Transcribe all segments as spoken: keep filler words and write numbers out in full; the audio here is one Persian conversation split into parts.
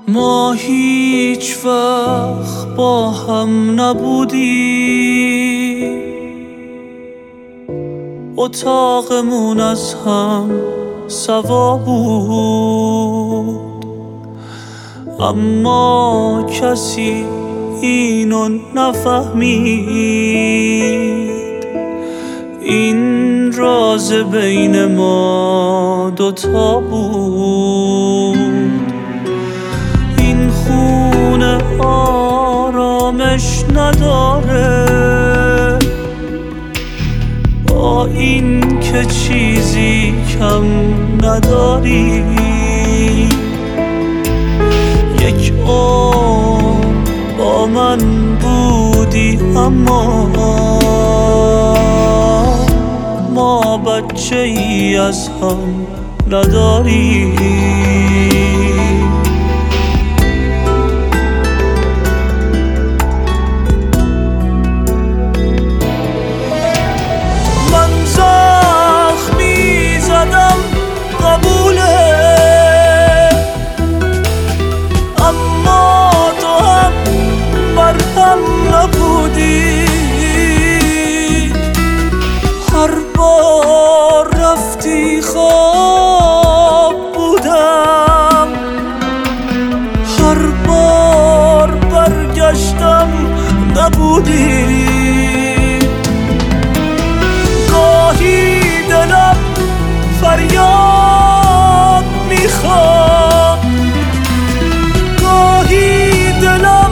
ما هیچ وقت با هم نبودیم، اتاقمون از هم سوا بود، اما کسی اینو نفهمید. این راز بین ما دوتا بود. این خونه آرامش نداره، با این که چیزی کم نداری. یک عمر با من بودی، اما ما بچه ای از هم نداری. من زخمی زدم قبوله، اما تو هم مرهم نبودی. هر بار رفتی خواب بودم، هر بار برگشتم نبودی. گاهی دلم فریاد میخواد، گاهی دلم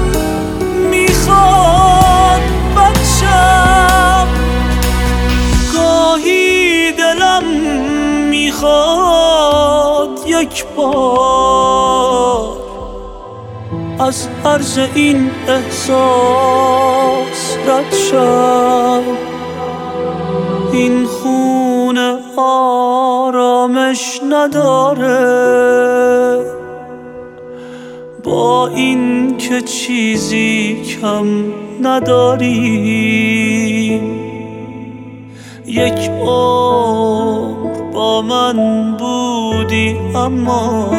میخواد بچم، گاهی دلم میخواد یک بار از عرض این احساس رد شم. این خونه آرامش نداره، با این که چیزی کم نداری. یک عمر با من بودی، اما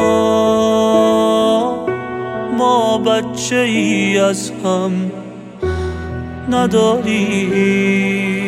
ما بچه ای از هم نداری.